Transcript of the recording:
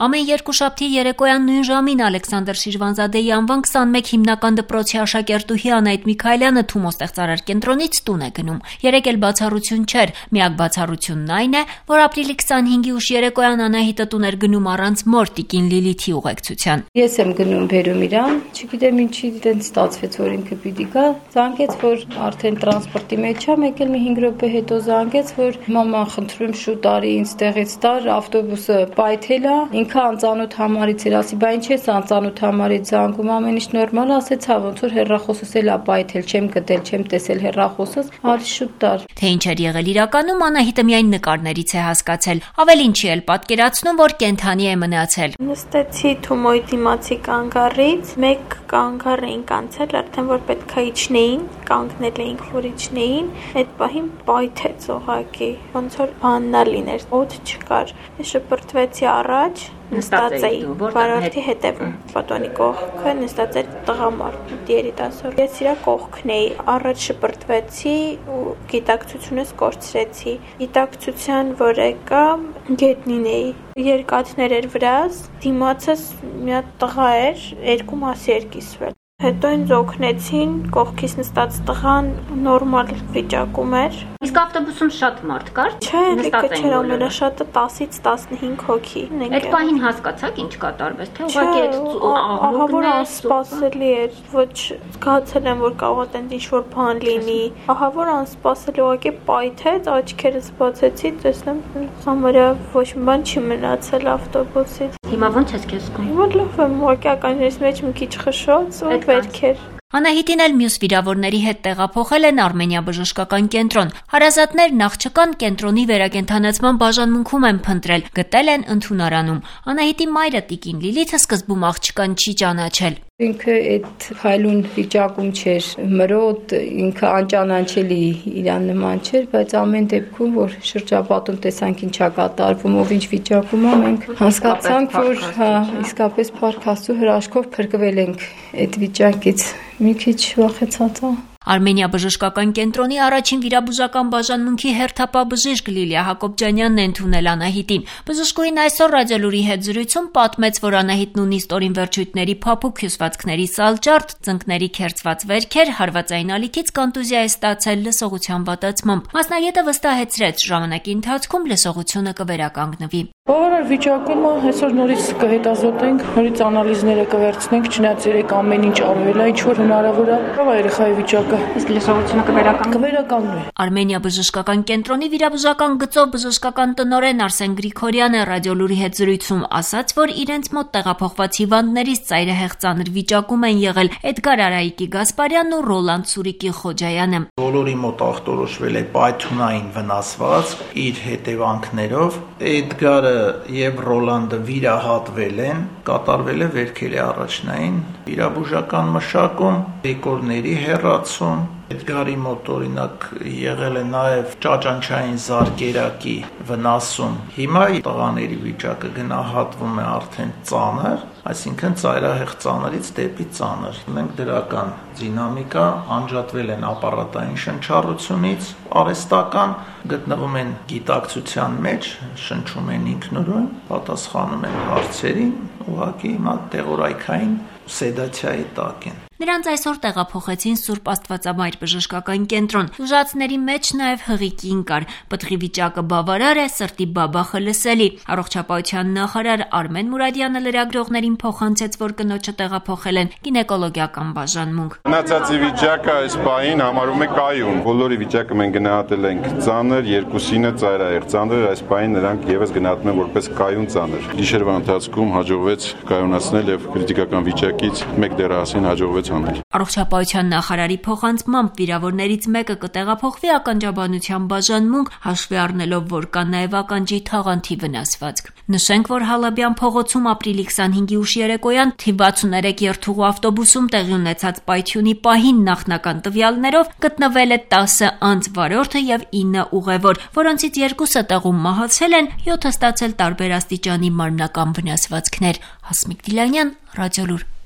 Ամեն երկուշաբթի երեկոյան նույն ժամին Ալեքսանդր Շիրվանզադեի անվան 21 հիմնական դպրոցի աշակերտուհի Անահիտ Միքայելյանը Թումո ստեղծարար կենտրոնից տուն է գնում։ Երեկ էլ բացառություն չէր, միակ բացառությունն այն է, որ ապրիլի 25-ի ուշ երեկոյան Անահիտը տուն էր գնում առանց մոր տիկին Լիլիթի ուղեկցության։ Ես եմ գնում բերում իրան, չգիտեմ ինչի դեն ստացվեց, որ ինքը պիտի գա, զանգեց, որ արդեն տրանսպորտի մեջ եմ եկել, մի 5 րոպե հետո զանգեց, որ մամա խնդրում շուտ արի ինձ տեղից տար, ավտոբուսը պայթել է, ինքը անծանոթ համարից էր, ասի, բա ինչ ես անծանոթ համարից զանգում, ամեն ինչ նորմալ, ասեց, հա ոնց որ հեռախոսս էլ է պայթել, չեմ գտել, չեմ տեսել հեռախոսս, արի շուտ տար։ Թե ինչ էր եղել իրականում, Անահիտը միայն նկարներից է հասկացել, ավելին չի էլ պատկերացնում, որ կենդանի է մնացել։ Նստեցի Թումոյի դիմացի կանգառից, մեկ կանգառ էինք անցել, արդեն որ պետք է իջնեին, կանգնել էինք, որ իջնեին, այդ պահին պայթեց ուղղակի, ոնց որ բաննա լիներ, օդ չկար։ Ես շպրտվեցի առաջ, նստած էի վարորդի հետևում, պատոնի կողքը նստած էր տղամարդ, երիտասարդ։ Ես իրա կողքն էի, առաջ շպրտվեցի ու գիտակցությունս կորցրեցի։ Գիտակցության որ եկա, գետնին էի, երկաթներ էր վրաս, դիմացս մի հատ տղա էր, երկու մասի էր կիսվել։ Հետո ինձ օգնեցին, կողքից նստած տղան նորմալ վիճակում էր։ Իսկ ավտոբուսում շատ մարդ կար։ Չէ, լիքը չէր, ամենաշատը 10-ից 15 հոգի։ Այդ պահին հասկացաք ինչ կատարվեց, թե ուղղակի ահա որ անսպասելի էր, ոչ զգացել եմ, որ կարող է տենց ինչ-որ բան լինի։ Ահա որ անսպասելի ուղղակի պայթեց, աչքերս բացեցի, տեսնեմ համարյա ոչ մի բան չի մնացել ավտոբուսից։ Հիմա ո՞նց ես քեզ զգում։ Հիմա լավ եմ, ուղղակի ականջիս մեջ մի քիչ խշշոց ու վերքեր։ Անահիտին էլ մյուս վիրավորների հետ տեղափոխել են Արմենիա բժշկական կենտրոն։ Հարազատներն աղջկան կենտրոնի վերակենդանացման բաժանմունքում են փնտրել, գտել են ընդունարանում։ Անահիտի մայրը տիկին Լիլիթը սկզբում աղջկան չի ճանաչել։ Ինքը այդ փայլուն վիճակում չէր, մրոտ, ինքը անճանաչելի իրան նման չէր, բայց ամեն դեպքում, որ շրջապատում տեսանք ինչա կատարվում, ով ինչ վիճակում է, մենք հասկացանք, որ իսկապես Փառք Աստծո հրաշքով փրկվել ենք այդ վիճակից։ Մի քիչ վախեցած է։ Արմենիա բժշկական կենտրոնի առաջին վիրաբուժական բաժանմունքի հերթապահ բժիշկ Լիլիա Հակոբյանյանն է ընդունել Անահիտին։ Բժշկուհին այսօր ռադիոլուրի հետ զրույցում պատմեց, որ Անահիտն ունի ստորին վերջույթների փափուկ հյուսվածքների սալջարդ, ծնկների քերծված վերքեր, հարվածային ալիքից կոնտուզիա է ստացել լսողության վատացմամբ։ Մասնագետը վստահեցրեց, ժամանակի ընթացքում լսողությունը կվերականգնվի։ Բավարար վիճակում է, այսօր նորից կհետազոտենք, նորից անալիզները կվերցնենք, չնայած երեք ամեն ինչ արվել է, ինչ որ հնարավոր է, լավ է երեխայի վիճակը։ Իսկ լսողությունը կվերականգնվի։ Արմենիա բժշկական կենտրոնի վիրաբուժական գծով բժշկական տնօրեն Արսեն Գրիգորյանը ռադիոլուրի հետ զրույցում ասաց, որ իրենց մոտ տեղափոխված հիվանդներից ծայրահեղ ծանր վիճակում են եղել Էդգար Արայիկի Գասպարյանն ու Ռոլանդ Սուրիկի Խոջայանը։ Բոլորի մոտ ախտորոշվել է պայթունային վնասվածք իր հետևանքներով։ Էդգարը եւ Ռոլանդը վիրահատվել են, կատարվել է վերքերի առաջնային վիրաբուժական մշակում, բեկորների հեռացում։ Էդգարի մոտ օրինակ եղել է նաև ճաճանչային զարկերակի վնասում։ Հիմա տղաների վիճակը գնահատվում է արդեն ծանր, այսինքն ծայրահեղ ծանրից դեպի ծանր։ Մենք դրական դինամիկա անջատվել են ապարատային շնչառությունից, արհեստական գտնվում են գիտակցության մեջ, շնչում են ինքնուրույն, պատասխանում են հարցերին, ուղղակի հիմա տեղորայքային սեդացիայի տակ են։ Նրանց այսօր տեղափոխեցին Սուրբ Աստվածամայր բժշկական կենտրոն։ Ուժացների մեջ նաև հղիկին կար։ Պտղի վիճակը բավարար է, սրտի բաբախը լսելի։ Առողջապահության նախարար Արմեն Մուրադյանը լրագրողներին փոխանցեց, որ կնոջը տեղափոխել են գինեկոլոգիական բաժանմունք։ Մնացածի վիճակը այս պահին համարում է կայուն։ Բոլորի վիճակը մենք գնահատել ենք ծանր, երկուսինը ծայրահեղ ծանր, այս պահին նրանք եւս գնահատում են որպես կայուն ծանր։ Գիշերվա ընթացքում հաջողվեց կայունացնել եւ քրիտիկական վիճակից մեկ դեռահասին հաջողվեց անել։ Առողջապահության նախարարի փոխանցմամբ վիրավորներից մեկը կտեղափոխվի ականջաբանության բաժանմունք, հաշվի առնելով, որ կա նաև ականջի թաղանթի վնասվածք։ Նշենք, որ Հալաբյան փողոցում ապրիլի 25-ի ուշ երեկոյան թիվ 63 երթուղու ավտոբուսում տեղի ունեցած պայթյունի պահին նախնական տվյալներով գտնվել է 10 անձ վարորդը եւ 9 ուղևոր, որոնցից 2-ը տեղում մահացել են, 7-ը ստացել տարբեր աստիճանի մարմնական վնասվածքներ։ Հասմիկ Դիլանյան, Ռադիոլուր։